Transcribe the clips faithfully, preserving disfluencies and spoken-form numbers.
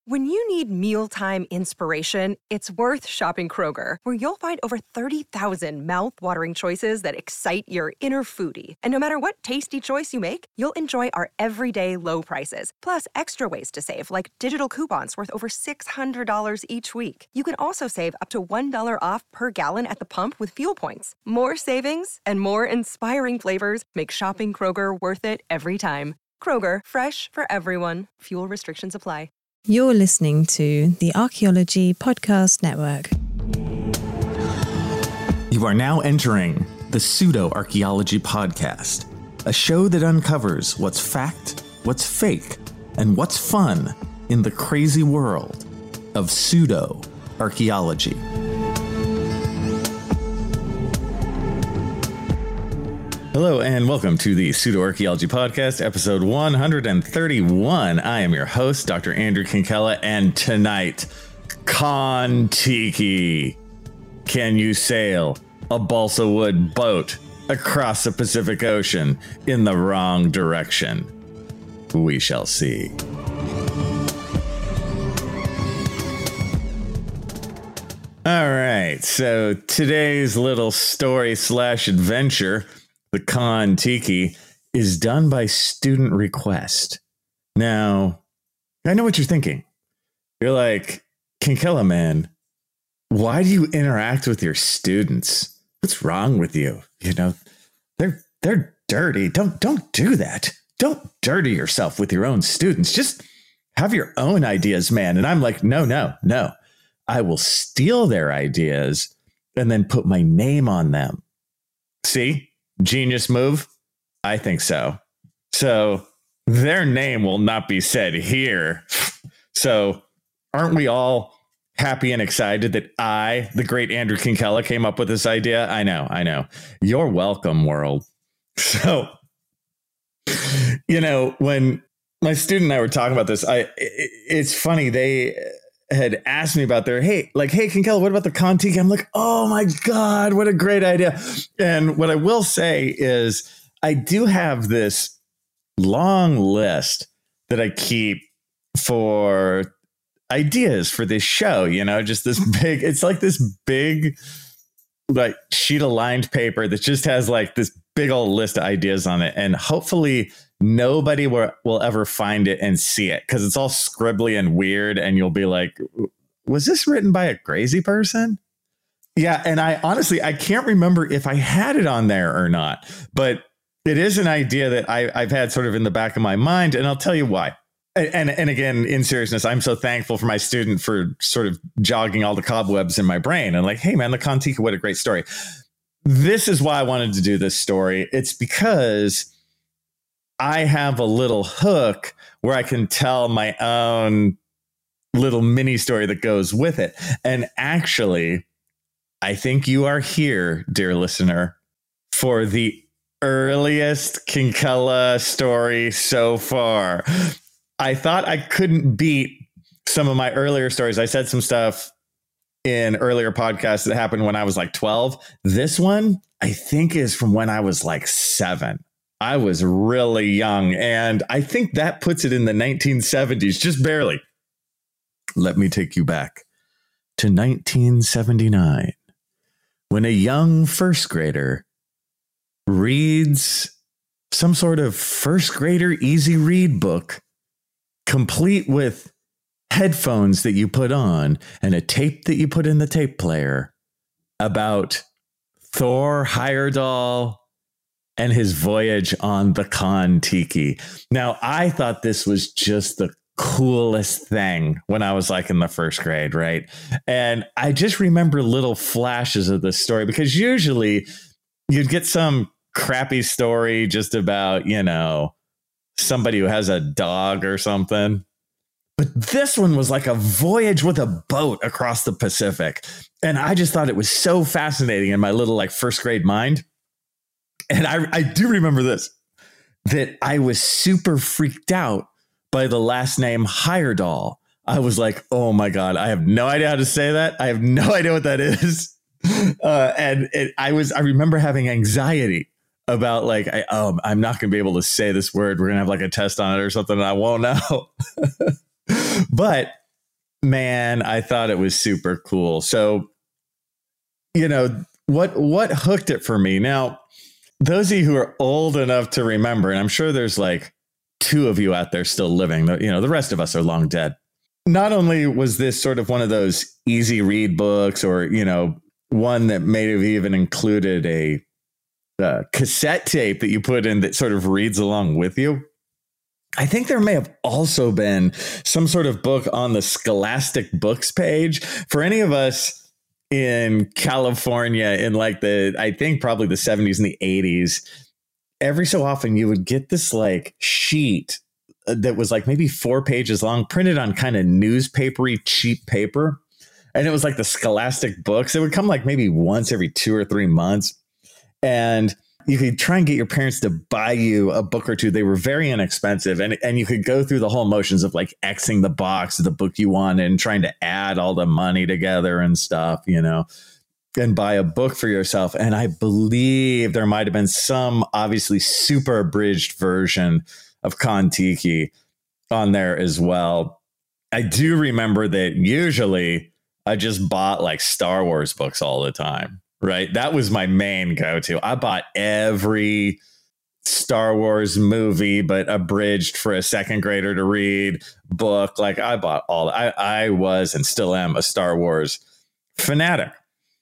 When you need mealtime inspiration, it's worth shopping Kroger, where you'll find over thirty thousand mouth-watering choices that excite your inner foodie. And no matter what tasty choice you make, you'll enjoy our everyday low prices, plus extra ways to save, like digital coupons worth over six hundred dollars each week. You can also save up to one dollar off per gallon at the pump with fuel points. More savings and more inspiring flavors make shopping Kroger worth it every time. Kroger, fresh for everyone. Fuel restrictions apply. You're listening to the Archaeology Podcast Network. You are now entering the Pseudo-Archaeology Podcast, a show that uncovers what's fact, what's fake, and what's fun in the crazy world of pseudo-archaeology. Hello and welcome to the Pseudo-Archaeology Podcast, episode one hundred thirty-one. I am your host, Doctor Andrew Kinkella, and tonight, Kon-Tiki. Can you sail a balsa wood boat across the Pacific Ocean in the wrong direction? We shall see. All right, so today's little story slash adventure, the Kon-Tiki, is done by student request. Now, I know what you're thinking. You're like, Kinkella, man, why do you interact with your students? What's wrong with you? You know, they're they're dirty. Don't don't do that. Don't dirty yourself with your own students. Just have your own ideas, man. And I'm like, no, no, no. I will steal their ideas and then put my name on them. See? Genius move? I think so. So their name will not be said here. So aren't we all happy and excited that I, the great Andrew Kinkella, came up with this idea? I know, I know. You're welcome, world. So, you know, when my student and I were talking about this, I it, it's funny. They had asked me about their, hey, like, hey, Kinkella, what about the Kon-Tiki? I'm like, oh my God, what a great idea. And what I will say is I do have this long list that I keep for ideas for this show, you know, just this big, it's like this big, like sheet of lined paper that just has like this big old list of ideas on it. And hopefully nobody will, will ever find it and see it because it's all scribbly and weird. And you'll be like, was this written by a crazy person? Yeah. And I honestly, I can't remember if I had it on there or not, but it is an idea that I, I've had sort of in the back of my mind. And I'll tell you why. And, and, and again, in seriousness, I'm so thankful for my student for sort of jogging all the cobwebs in my brain and like, hey, man, the Kon-Tiki, what a great story. This is why I wanted to do this story. It's because I have a little hook where I can tell my own little mini story that goes with it. And actually, I think you are here, dear listener, for the earliest Kinkella story so far. I thought I couldn't beat some of my earlier stories. I said some stuff in earlier podcasts that happened when I was like twelve. This one, I think, is from when I was like seven. I was really young, and I think that puts it in the nineteen seventies, just barely. Let me take you back to nineteen seventy-nine, when a young first grader reads some sort of first grader easy read book, complete with headphones that you put on and a tape that you put in the tape player, about Thor Heyerdahl and his voyage on the Kon-Tiki. Now, I thought this was just the coolest thing when I was like in the first grade, right? And I just remember little flashes of this story because usually you'd get some crappy story just about, you know, somebody who has a dog or something. But this one was like a voyage with a boat across the Pacific. And I just thought it was so fascinating in my little like first grade mind. And I, I do remember this, that I was super freaked out by the last name Heyerdahl. I was like, oh my God, I have no idea how to say that. I have no idea what that is. Uh, and it, I was, I remember having anxiety about like, I, oh, I'm not going to be able to say this word. We're going to have like a test on it or something, and I won't know. But man, I thought it was super cool. So, you know, what what hooked it for me? Now, those of you who are old enough to remember, and I'm sure there's like two of you out there still living, you know, the rest of us are long dead. Not only was this sort of one of those easy read books, or, you know, one that may have even included a uh, cassette tape that you put in that sort of reads along with you. I think there may have also been some sort of book on the Scholastic Books page for any of us in California in like the, I think probably the seventies and the eighties. Every so often you would get this like sheet that was like maybe four pages long, printed on kind of newspapery cheap paper. And it was like the Scholastic Books. It would come like maybe once every two or three months. And you could try and get your parents to buy you a book or two. They were very inexpensive. And, and you could go through the whole motions of like Xing the box of the book you wanted and trying to add all the money together and stuff, you know, and buy a book for yourself. And I believe there might have been some obviously super abridged version of Kon-Tiki on there as well. I do remember that usually I just bought like Star Wars books all the time, right? That was my main go-to. I bought every Star Wars movie, but abridged for a second grader to read book. Like I bought all, I, I was and still am a Star Wars fanatic.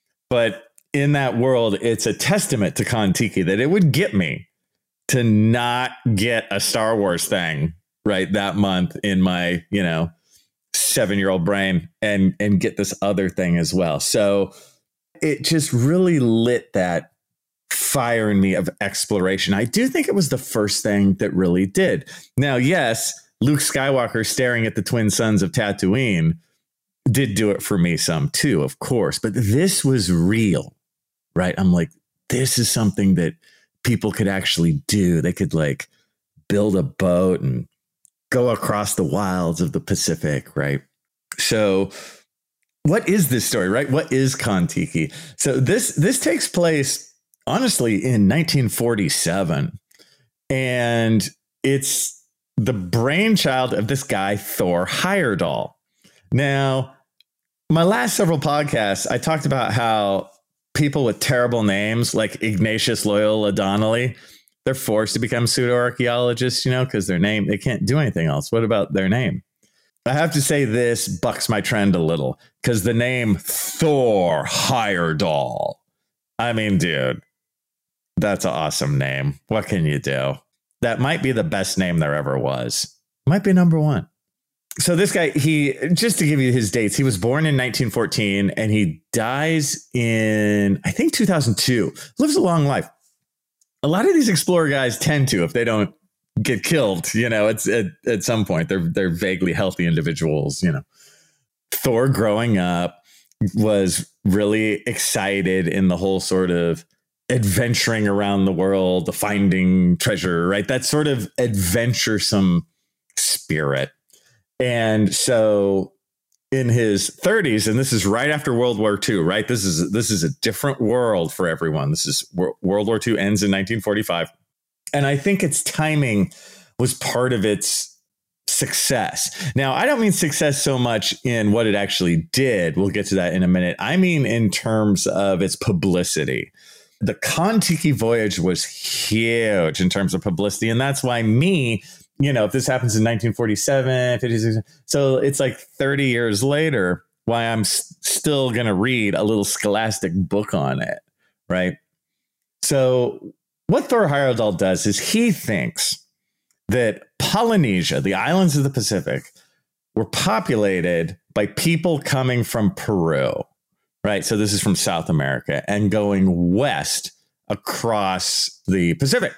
But in that world, it's a testament to Kon-Tiki that it would get me to not get a Star Wars thing right that month in my, you know, seven-year-old brain and and get this other thing as well. So it just really lit that fire in me of exploration. I do think it was the first thing that really did. Now, yes, Luke Skywalker staring at the twin suns of Tatooine did do it for me some too, of course, but this was real, right? I'm like, this is something that people could actually do. They could like build a boat and go across the wilds of the Pacific, right? So what is this story, right? What is Kon-Tiki? So this this takes place, honestly, in nineteen forty-seven. And it's the brainchild of this guy, Thor Heyerdahl. Now, my last several podcasts, I talked about how people with terrible names like Ignatius Loyola Donnelly, they're forced to become pseudo-archaeologists, you know, because their name, they can't do anything else. What about their name? I have to say this bucks my trend a little, because the name Thor Heyerdahl, I mean, dude, that's an awesome name. What can you do? That might be the best name there ever was. Might be number one. So this guy, he, just to give you his dates, he was born in nineteen fourteen and he dies in, I think, two thousand two. Lives a long life. A lot of these explorer guys tend to, if they don't get killed, you know, it's at, at some point, they're, they're vaguely healthy individuals, you know. Thor growing up was really excited in the whole sort of adventuring around the world, the finding treasure, right? That sort of adventuresome spirit. And so in his thirties, and this is right after World War Two, right? This is this is a different world for everyone. This is World War Two ends in nineteen forty-five. And I think its timing was part of its success. Now, I don't mean success so much in what it actually did. We'll get to that in a minute. I mean in terms of its publicity. The Kon-Tiki voyage was huge in terms of publicity. And that's why me, you know, if this happens in nineteen forty-seven, fifty-six, so it's like thirty years later, why I'm s- still going to read a little Scholastic book on it, right? So what Thor Heyerdahl does is he thinks that Polynesia, the islands of the Pacific, were populated by people coming from Peru, right? So this is from South America and going west across the Pacific.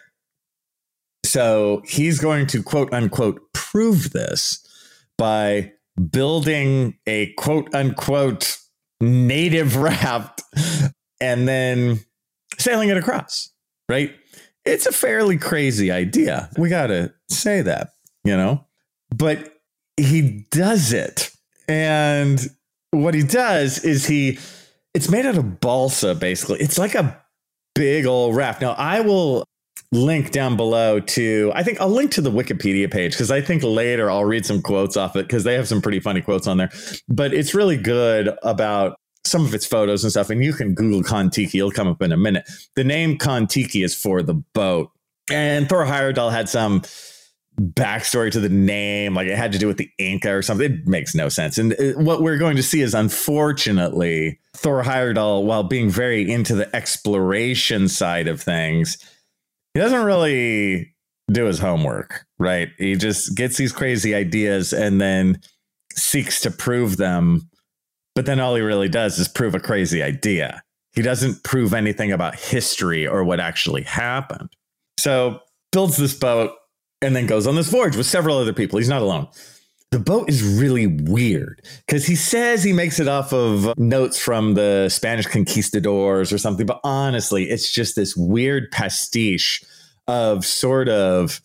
So he's going to, quote unquote, prove this by building a, quote unquote, native raft and then sailing it across, right? It's a fairly crazy idea. We got to say that, you know, but he does it. And what he does is he, it's made out of balsa, basically. It's like a big old raft. Now, I will link down below to, I think I'll link to the Wikipedia page because I think later I'll read some quotes off it because they have some pretty funny quotes on there. But it's really good about some of its photos and stuff. And you can Google Kon-Tiki. It'll come up in a minute. The name Kon-Tiki is for the boat. And Thor Heyerdahl had some backstory to the name, like it had to do with the Inca or something. It makes no sense. And what we're going to see is, unfortunately, Thor Heyerdahl, while being very into the exploration side of things, he doesn't really do his homework, right? He just gets these crazy ideas and then seeks to prove them. But then all he really does is prove a crazy idea. He doesn't prove anything about history or what actually happened. So builds this boat and then goes on this voyage with several other people. He's not alone. The boat is really weird because he says he makes it off of notes from the Spanish conquistadors or something. But honestly, it's just this weird pastiche of sort of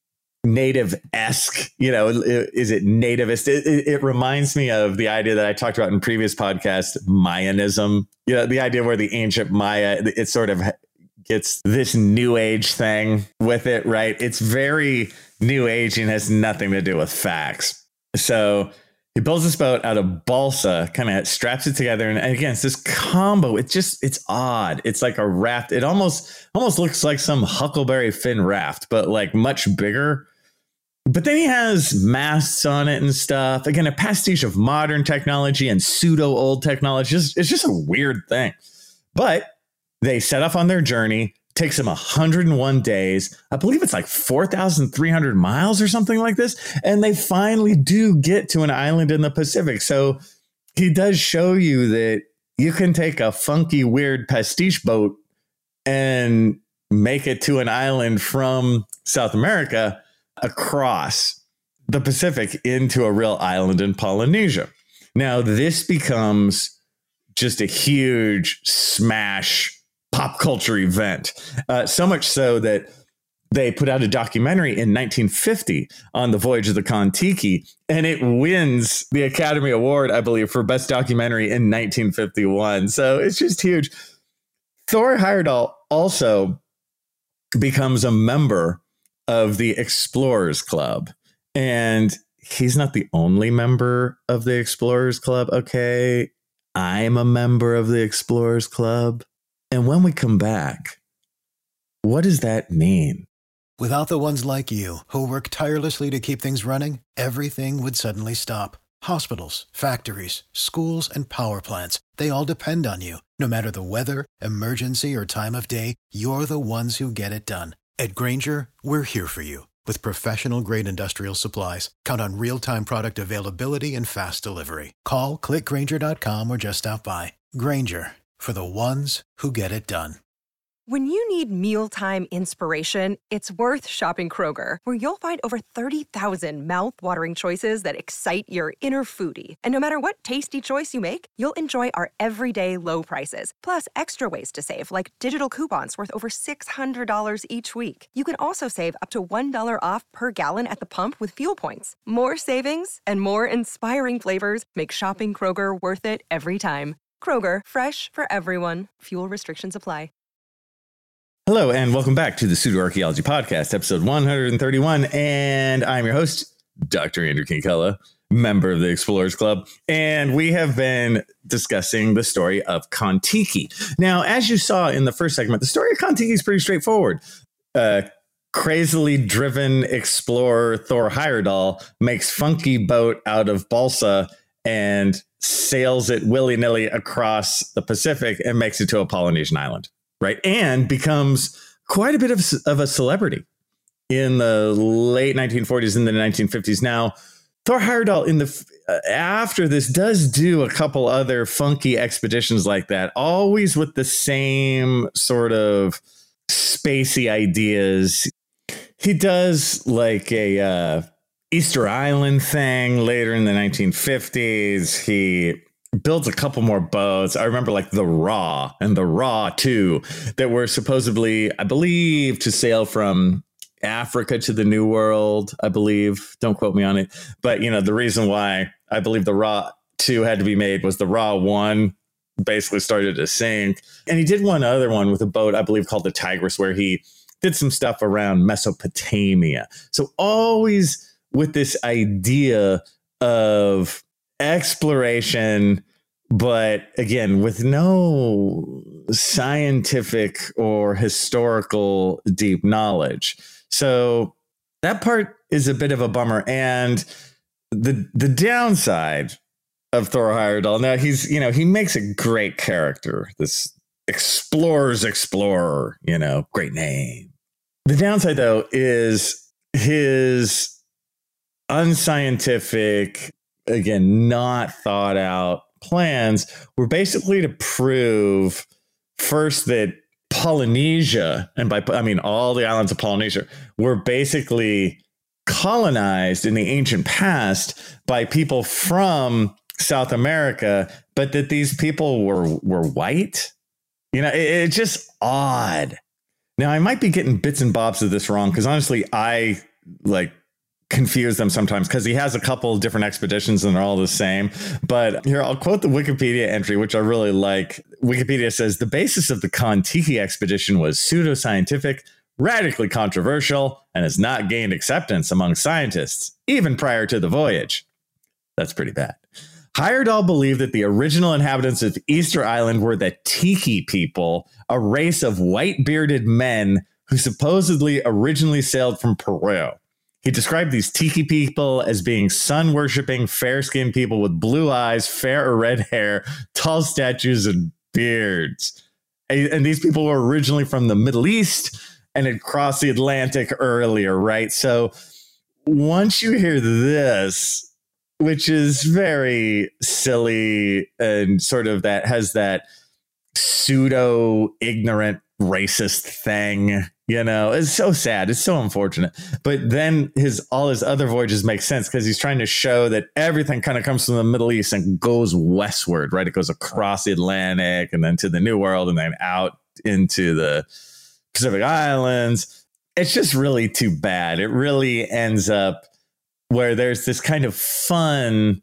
native-esque, you know, is it nativist? It, it, it reminds me of the idea that I talked about in previous podcasts, Mayanism. You know, the idea where the ancient Maya, it sort of gets this new age thing with it, right? It's very new age and has nothing to do with facts. So he builds this boat out of balsa, kind of straps it together. And again, it's this combo. It's just, it's odd. It's like a raft. It almost, almost looks like some Huckleberry Finn raft, but like much bigger. But then he has masts on it and stuff. Again, a pastiche of modern technology and pseudo old technology. It's just, it's just a weird thing. But they set off on their journey. Takes them one hundred one days. I believe it's like four thousand three hundred miles or something like this. And they finally do get to an island in the Pacific. So he does show you that you can take a funky, weird pastiche boat and make it to an island from South America across the Pacific into a real island in Polynesia. Now, this becomes just a huge smash pop culture event, uh, so much so that they put out a documentary in nineteen fifty on the voyage of the Kon-Tiki, and it wins the Academy Award, I believe, for best documentary in nineteen fifty-one. So it's just huge. Thor Heyerdahl also becomes a member of the Explorers Club, and he's not the only member of the Explorers Club. Okay, I'm a member of the Explorers Club. And when we come back, what does that mean? Without the ones like you, who work tirelessly to keep things running, everything would suddenly stop. Hospitals, factories, schools, and power plants, they all depend on you. No matter the weather, emergency, or time of day, you're the ones who get it done. At Grainger, we're here for you. With professional-grade industrial supplies, count on real-time product availability and fast delivery. Call, click Grainger dot com, or just stop by. Grainger, for the ones who get it done. When you need mealtime inspiration, it's worth shopping Kroger, where you'll find over thirty thousand mouth-watering choices that excite your inner foodie. And no matter what tasty choice you make, you'll enjoy our everyday low prices, plus extra ways to save, like digital coupons worth over six hundred dollars each week. You can also save up to one dollar off per gallon at the pump with fuel points. More savings and more inspiring flavors make shopping Kroger worth it every time. Kroger, fresh for everyone. Fuel restrictions apply. Hello, and welcome back to the Pseudo-Archaeology Podcast, episode one hundred thirty-one. And I'm your host, Doctor Andrew Kinkella, member of the Explorers Club. And we have been discussing the story of Kon-Tiki. Now, as you saw in the first segment, the story of Kon-Tiki is pretty straightforward. Uh, crazily driven explorer Thor Heyerdahl makes funky boat out of balsa and sails it willy-nilly across the Pacific and makes it to a Polynesian island. Right. And becomes quite a bit of, of a celebrity in the late nineteen forties and the nineteen fifties. Now, Thor Heyerdahl in the uh, after this does do a couple other funky expeditions like that, always with the same sort of spacey ideas. He does like a uh, Easter Island thing later in the nineteen fifties. He builds a couple more boats. I remember like the Ra and the Ra two that were supposedly, I believe, to sail from Africa to the New World, I believe. Don't quote me on it. But, you know, the reason why I believe the Ra two had to be made was the Ra one basically started to sink. And he did one other one with a boat, I believe, called the Tigris, where he did some stuff around Mesopotamia. So always with this idea of exploration, but again, with no scientific or historical deep knowledge. So that part is a bit of a bummer. And the the downside of Thor Heyerdahl, now he's, you know, he makes a great character, this explorer's explorer, you know, great name. The downside, though, is his unscientific, again, not thought out plans were basically to prove first that Polynesia, and by I mean all the islands of Polynesia, were basically colonized in the ancient past by people from South America, but that these people were were white. You know, it, it's just odd. Now, I might be getting bits and bobs of this wrong because honestly, I like confuse them sometimes because he has a couple of different expeditions and they're all the same. But here, I'll quote the Wikipedia entry, which I really like. Wikipedia says the basis of the Kon-Tiki expedition was pseudoscientific, radically controversial, and has not gained acceptance among scientists, even prior to the voyage. That's pretty bad. Heyerdahl believed that the original inhabitants of Easter Island were the Tiki people, a race of white-bearded men who supposedly originally sailed from Peru. He described these Tiki people as being sun-worshipping, fair-skinned people with blue eyes, fair or red hair, tall statues, and beards. And these people were originally from the Middle East and had crossed the Atlantic earlier, right? So once you hear this, which is very silly and sort of that has that pseudo ignorant racist thing, you know, it's so sad. It's so unfortunate. But then his all his other voyages make sense because he's trying to show that everything kind of comes from the Middle East and goes westward, right? It goes across the Atlantic and then to the New World and then out into the Pacific Islands. It's just really too bad. It really ends up where there's this kind of fun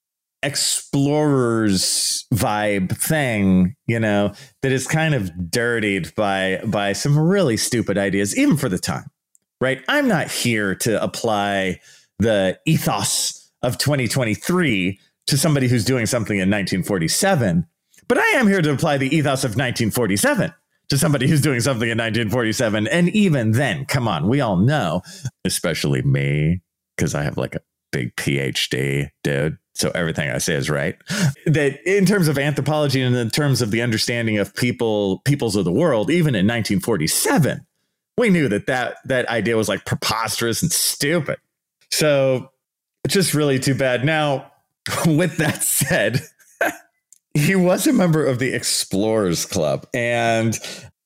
explorers vibe thing, you know, that is kind of dirtied by by some really stupid ideas, even for the time, right? I'm not here to apply the ethos of twenty twenty-three to somebody who's doing something in nineteen forty-seven, but I am here to apply the ethos of nineteen forty-seven to somebody who's doing something in nineteen forty-seven. And even then, come on, we all know, especially me, because I have like a big P H D, dude. So everything I say is right. That in terms of anthropology and in terms of the understanding of people, peoples of the world, even in nineteen forty-seven, we knew that that, that idea was like preposterous and stupid. So it's just really too bad. Now, with that said, he was a member of the Explorers Club. And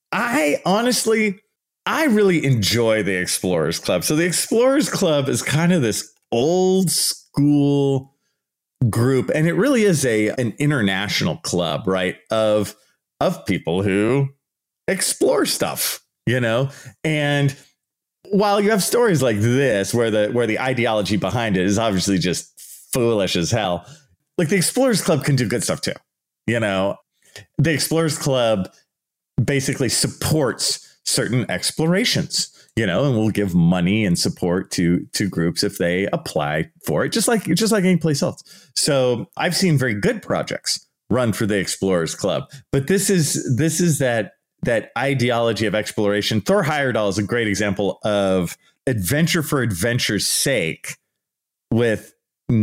I honestly, I really enjoy the Explorers Club. So the Explorers Club is kind of this old school group, and it really is a an international club, right, of of people who explore stuff, you know. And while you have stories like this where the where the ideology behind it is obviously just foolish as hell, like the Explorers Club can do good stuff too, you know. The Explorers Club basically supports certain explorations, you know, and we'll give money and support to to groups if they apply for it, just like just like any place else. So I've seen very good projects run for the Explorers Club, but this is this is that that ideology of exploration. Thor Heyerdahl is a great example of adventure for adventure's sake with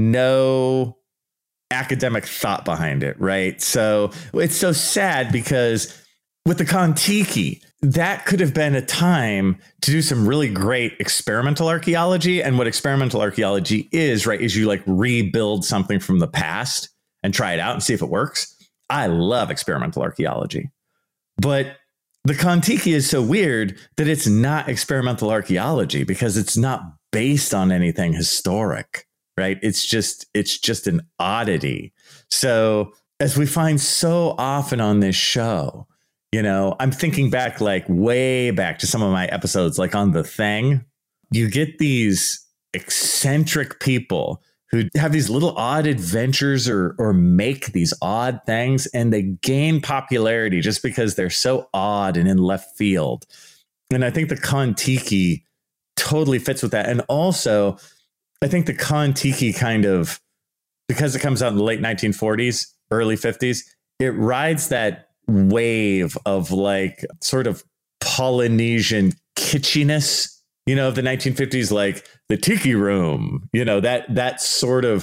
no academic thought behind it, right? So it's so sad because with the Kon-Tiki, that could have been a time to do some really great experimental archaeology. And what experimental archaeology is, right, is you like rebuild something from the past and try it out and see if it works. I love experimental archaeology. But the Kon-Tiki is so weird that it's not experimental archaeology because it's not based on anything historic, right? It's just it's just an oddity. So as we find so often on this show, you know, I'm thinking back like way back to some of my episodes, like on The Thing. You get these eccentric people who have these little odd adventures or or make these odd things, and they gain popularity just because they're so odd and in left field. And I think the Kon-Tiki totally fits with that. And also, I think the Kon-Tiki kind of, because it comes out in the late nineteen forties, early fifties, it rides that wave of like sort of Polynesian kitschiness, you know, of the nineteen fifties, like the Tiki Room, you know, that that sort of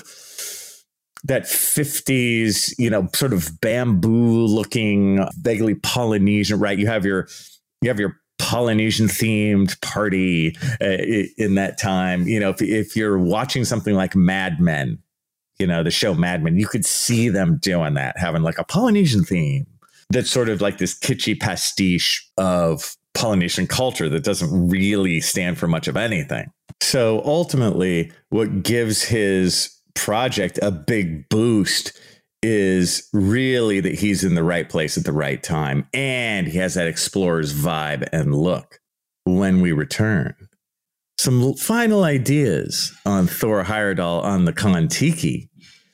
that fifties, you know, sort of bamboo looking, vaguely Polynesian, right? You have your you have your Polynesian themed party uh, in that time. You know, if, if you're watching something like Mad Men, you know, the show Mad Men, you could see them doing that, having like a Polynesian theme that's sort of like this kitschy pastiche of Polynesian culture that doesn't really stand for much of anything. So ultimately, what gives his project a big boost is really that he's in the right place at the right time. And he has that explorer's vibe and look. When we return, some final ideas on Thor Heyerdahl on the Kon-Tiki,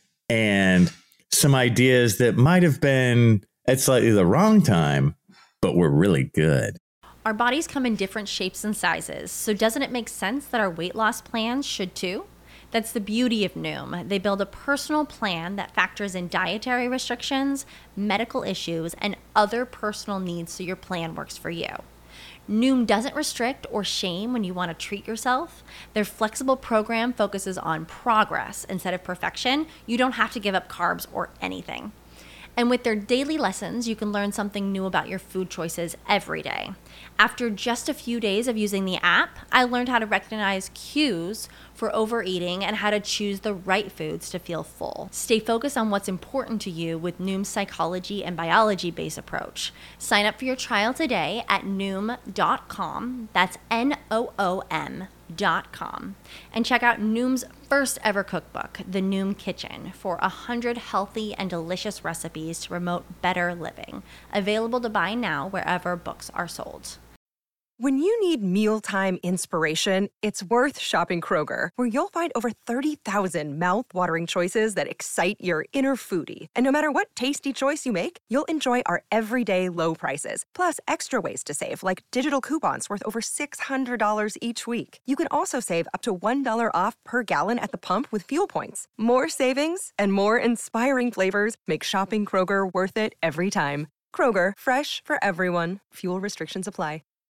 and some ideas that might have been at slightly the wrong time, but were really good. Our bodies come in different shapes and sizes, so doesn't it make sense that our weight loss plans should too? That's the beauty of Noom. They build a personal plan that factors in dietary restrictions, medical issues, and other personal needs so your plan works for you. Noom doesn't restrict or shame when you want to treat yourself. Their flexible program focuses on progress instead of perfection. You don't have to give up carbs or anything. And with their daily lessons, you can learn something new about your food choices every day. After just a few days of using the app, I learned how to recognize cues for overeating and how to choose the right foods to feel full. Stay focused on what's important to you with Noom's psychology and biology-based approach. Sign up for your trial today at noom dot com. That's N O O M dot com. And check out Noom's first ever cookbook, The Noom Kitchen, for one hundred healthy and delicious recipes to promote better living. Available to buy now wherever books are sold. When you need mealtime inspiration, it's worth shopping Kroger, where you'll find over thirty thousand mouth-watering choices that excite your inner foodie. And no matter what tasty choice you make, you'll enjoy our everyday low prices, plus extra ways to save, like digital coupons worth over six hundred dollars each week. You can also save up to one dollar off per gallon at the pump with fuel points. More savings and more inspiring flavors make shopping Kroger worth it every time. Kroger, fresh for everyone. Fuel restrictions apply.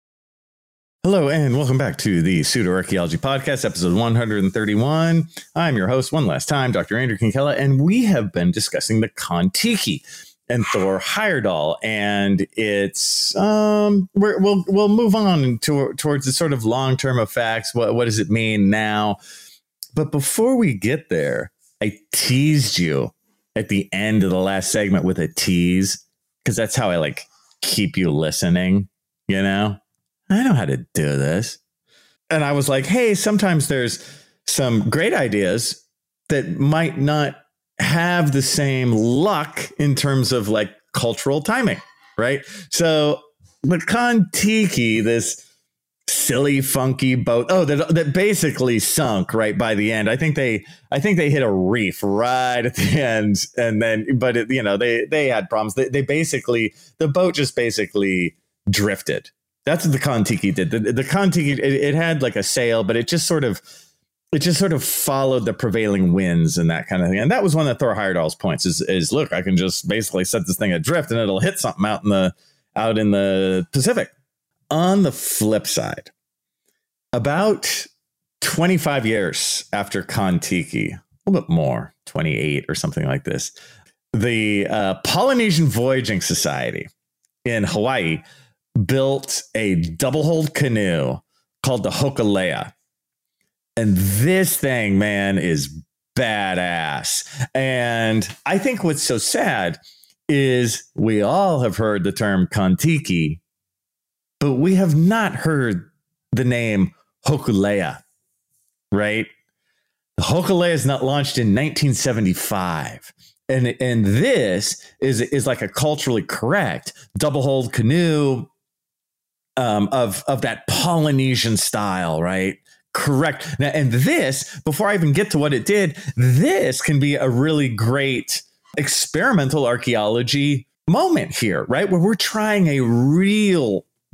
Hello and welcome back to the Pseudoarchaeology Podcast, episode one hundred thirty-one. I'm your host one last time, Doctor Andrew Kinkella, and we have been discussing the Kon-Tiki and Thor Heyerdahl, and it's um we're, we'll we'll move on to, towards the sort of long-term effects. What what does it mean now? But before we get there, I teased you at the end of the last segment with a tease, because that's how I like keep you listening, you know? I know how to do this. And I was like, hey, sometimes there's some great ideas that might not have the same luck in terms of like cultural timing, right? So the Kon-Tiki, this silly, funky boat, oh, that that basically sunk right by the end. I think they, I think they hit a reef right at the end, and then, but it, you know, they they had problems. They, they basically, the boat just basically drifted. That's what the Kon-Tiki did. The, the Kon-Tiki, it, it had like a sail, but it just sort of, it just sort of followed the prevailing winds and that kind of thing. And that was one of Thor Heyerdahl's points is, is look, I can just basically set this thing adrift and it'll hit something out in the, out in the Pacific. On the flip side, about twenty-five years after Kon-Tiki, a little bit more, twenty-eight or something like this, the uh, Polynesian Voyaging Society in Hawaii built a double-hulled canoe called the Hokulea. And this thing, man, is badass. And I think what's so sad is we all have heard the term Kon-Tiki, but we have not heard the name Hokulea, right? The Hokulea is not launched in nineteen seventy-five. And, and this is, is like a culturally correct double-hulled canoe, Um, of of that Polynesian style, right? Correct. Now, and this, before I even get to what it did, this can be a really great experimental archaeology moment here, right? Where we're trying a real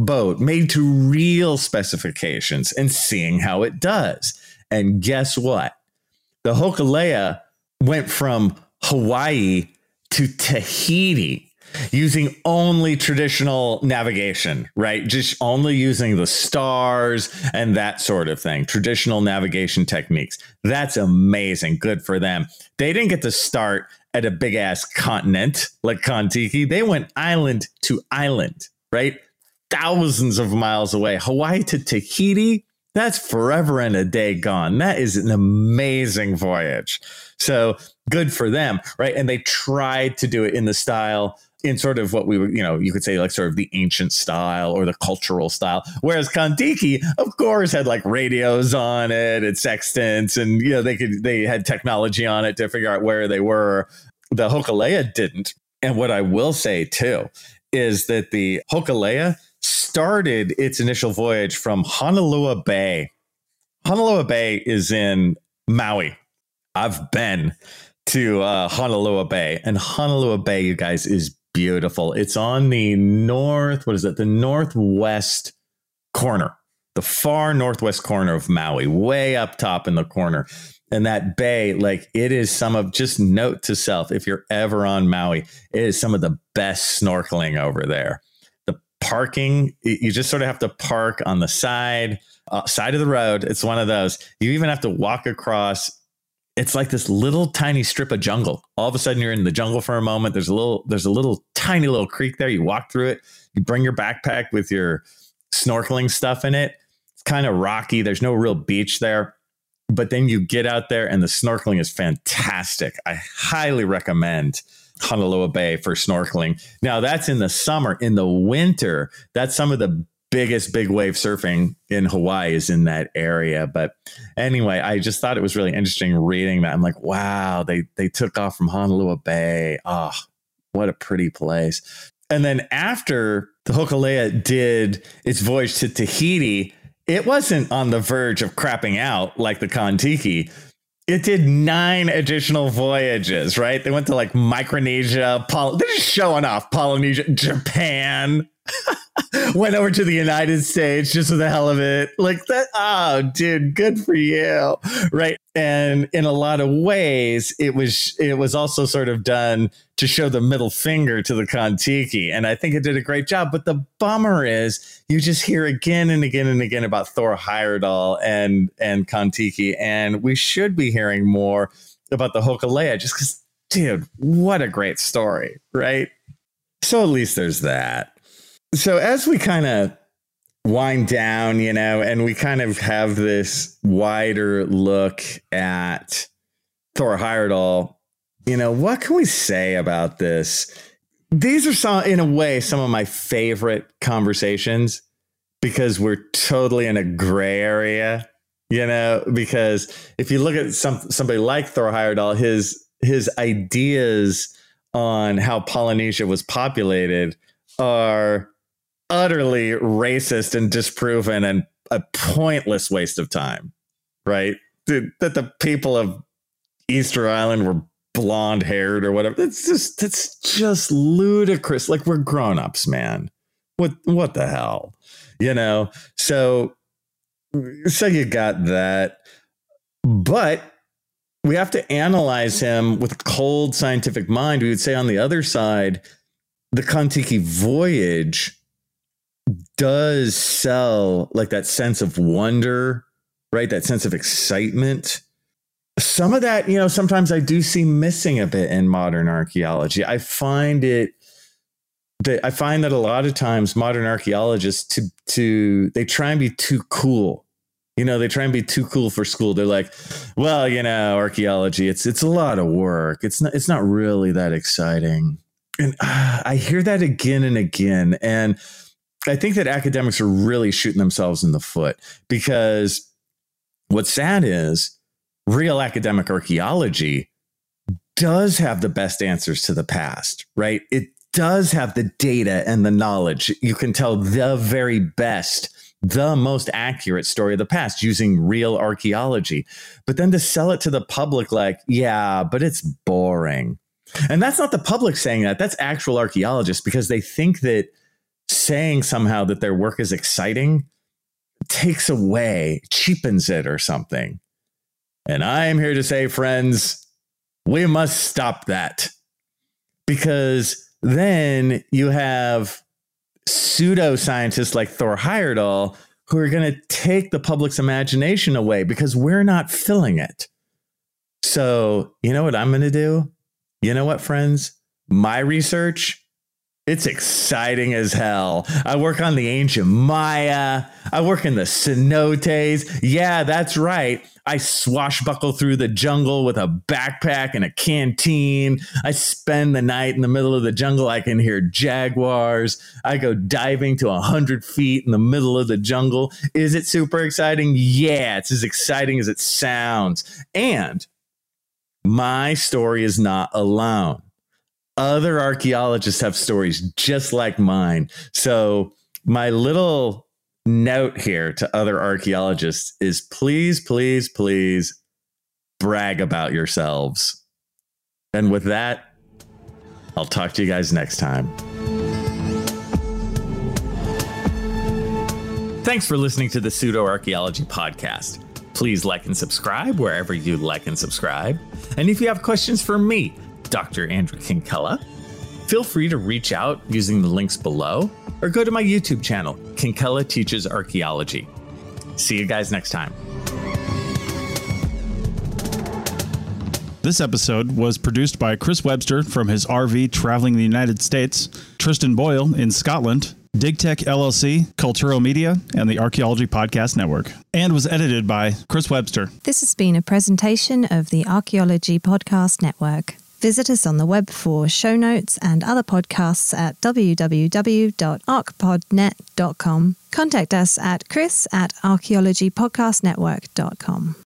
boat made to real specifications and seeing how it does. And guess what? The Hokulea went from Hawaii to Tahiti using only traditional navigation, right? Just only using the stars and that sort of thing, traditional navigation techniques. That's amazing. Good for them. They didn't get to start at a big ass continent like Kon-Tiki. They went island to island, right? Thousands of miles away. Hawaii to Tahiti, that's forever and a day gone. That is an amazing voyage. So good for them, right? And they tried to do it in the style, in sort of what we were, you know, you could say like sort of the ancient style or the cultural style. Whereas Kon-Tiki, of course, had like radios on it and sextants, and, you know, they could, they had technology on it to figure out where they were. The Hokulea didn't. And what I will say too, is that the Hokulea started its initial voyage from Honolua Bay. Honolua Bay is in Maui. I've been to uh, Honolua Bay, and Honolua Bay, you guys, is beautiful. It's on the north, what is it? The northwest corner, the far northwest corner of Maui, way up top in the corner. And that bay, like, it is some of, just note to self, if you're ever on Maui, it is some of the best snorkeling over there. The parking, you just sort of have to park on the side, uh, side of the road. It's one of those. You even have to walk across. It's like this little tiny strip of jungle. All of a sudden you're in the jungle for a moment. There's a little, there's a little tiny little creek there. You walk through it. You bring your backpack with your snorkeling stuff in it. It's kind of rocky. There's no real beach there. But then you get out there and the snorkeling is fantastic. I highly recommend Honolua Bay for snorkeling. Now, that's in the summer. In the winter, that's some of the biggest big wave surfing in Hawaii is in that area. But anyway, I just thought it was really interesting reading that. I'm like, wow, they they took off from Honolua Bay. Oh, what a pretty place. And then after the Hokulea did its voyage to Tahiti, it wasn't on the verge of crapping out like the Kon-Tiki. It did nine additional voyages, right? They went to like Micronesia, Poly- they're just showing off. Polynesia, Japan, went over to the United States just for the hell of it. Like that. Oh, dude, good for you. Right. And in a lot of ways, it was it was also sort of done to show the middle finger to the Kon-Tiki. And I think it did a great job. But the bummer is you just hear again and again and again about Thor Heyerdahl and, and Kon-Tiki. And we should be hearing more about the Hokulea just because, dude, what a great story. Right. So at least there's that. So as we kind of wind down, you know, and we kind of have this wider look at Thor Heyerdahl, you know, what can we say about this? These are some, in a way, some of my favorite conversations because we're totally in a gray area, you know, because if you look at some somebody like Thor Heyerdahl, his his ideas on how Polynesia was populated are utterly racist and disproven and a pointless waste of time, right? Dude, that the people of Easter Island were blonde haired or whatever. It's just, that's just ludicrous. Like, we're grown-ups, man. What, what the hell? You know? So, so you got that, but we have to analyze him with a cold scientific mind. We would say on the other side, the Kon-Tiki voyage does sell like that sense of wonder, right? That sense of excitement. Some of that, you know, sometimes I do see missing a bit in modern archaeology. I find it that I find that a lot of times modern archaeologists to to they try and be too cool. You know, they try and be too cool for school. They're like, well, you know, archaeology, it's it's a lot of work. It's not it's not really that exciting. And uh, I hear that again and again. And I think that academics are really shooting themselves in the foot because what's sad is real academic archaeology does have the best answers to the past, right? It does have the data and the knowledge. You can tell the very best, the most accurate story of the past using real archaeology. But then to sell it to the public like, yeah, but it's boring. And that's not the public saying that. That's actual archaeologists because they think that saying somehow that their work is exciting takes away, cheapens it or something. And I am here to say, friends, we must stop that. Because then you have pseudoscientists like Thor Heyerdahl who are going to take the public's imagination away because we're not filling it. So, you know what I'm going to do? You know what, friends? My research, it's exciting as hell. I work on the ancient Maya. I work in the cenotes. Yeah, that's right. I swashbuckle through the jungle with a backpack and a canteen. I spend the night in the middle of the jungle. I can hear jaguars. I go diving to one hundred feet in the middle of the jungle. Is it super exciting? Yeah, it's as exciting as it sounds. And my story is not alone. Other archaeologists have stories just like mine. So my little note here to other archaeologists is please, please, please brag about yourselves. And with that, I'll talk to you guys next time. Thanks for listening to the Pseudo Archaeology Podcast. Please like and subscribe wherever you like and subscribe. And if you have questions for me, Doctor Andrew Kinkella, feel free to reach out using the links below or go to my YouTube channel, Kinkella Teaches Archaeology. See you guys next time. This episode was produced by Chris Webster from his R V traveling the United States, Tristan Boyle in Scotland, DigTech L L C, Culturo Media, and the Archaeology Podcast Network, and was edited by Chris Webster. This has been a presentation of the Archaeology Podcast Network. Visit us on the web for show notes and other podcasts at w w w dot arch pod net dot com. Contact us at chris at archaeology podcast network dot com.